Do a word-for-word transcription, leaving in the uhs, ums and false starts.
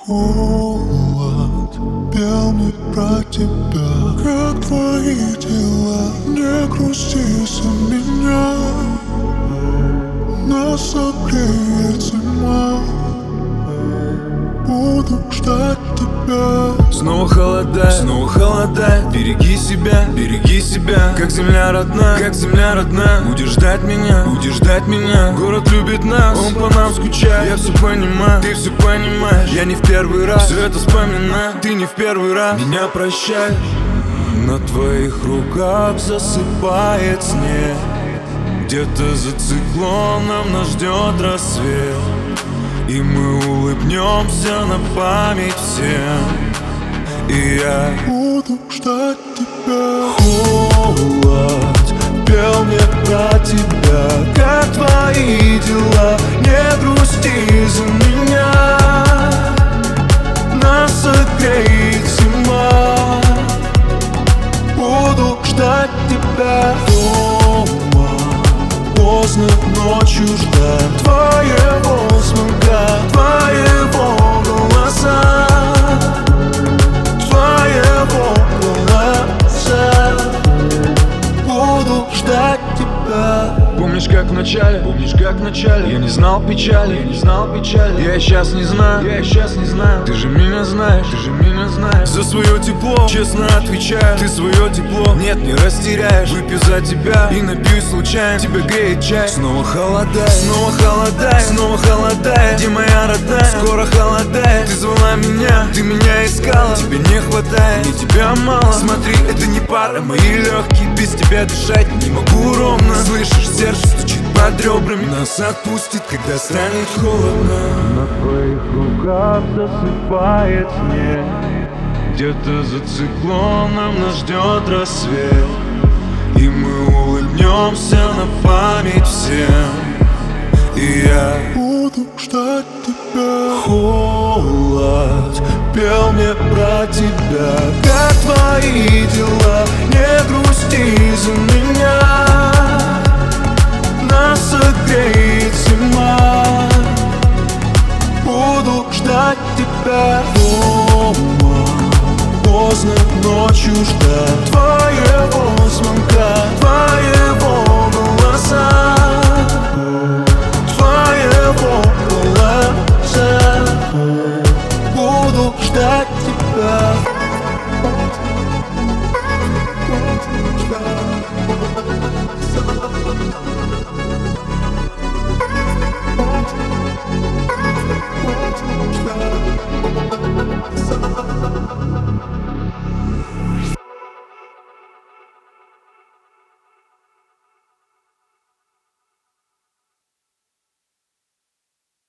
Холод пел мне про тебя. Как твои дела? Не грусти за меня. Нас согреет зима. Буду ждать тебя. Снова холодает, снова холодает. Береги себя, береги себя. Как земля родная, как земля родная. Будешь ждать меня, будешь ждать меня. Город любит нас, он по нам скучает. Я все понимаю, ты все понимаешь. Я не в первый раз все это вспоминаю. Ты не в первый раз меня прощай. На твоих руках засыпает снег. Где-то за циклоном нас ждет рассвет. И мы улыбнемся на память всем. И я буду ждать тебя. Холод пел мне про тебя. Как твои дела? Не грусти за меня. Нас согреет зима. Буду ждать тебя дома. Поздно ночью ждать твоего звонка, твоего голоса, твоего голоса. Буду ждать тебя. Помнишь, как в начале, помнишь, как в начале я не знал печали, я не знал печали. Я сейчас не знаю, я сейчас не знаю. Ты же меня знаешь, ты же меня знаешь. За свое тепло, честно отвечаю. Ты свое тепло, нет, не растеряешь. Выпью за тебя и напьюсь случайно. Тебя греет чай. Снова холодает, снова холодает, снова холодает. Где моя родная? Скоро холодает. Ты звала меня, ты меня искала. Тебе не хватает, мне тебя мало. Смотри, это не пара, мои легкие. Без тебя дышать не могу ровно. Слышишь, сердце стучит под ребрами. Нас отпустит, когда станет холодно. На твоих руках засыпает снег. Где-то за циклоном нас ждет рассвет. И мы улыбнемся на память всем. И я буду ждать тебя. Холод пел мне про тебя. Как твои дела? Не грусти за меня. Нас согреет зима. Буду ждать тебя дома. Поздно ночью ждать твоего звонка, твоего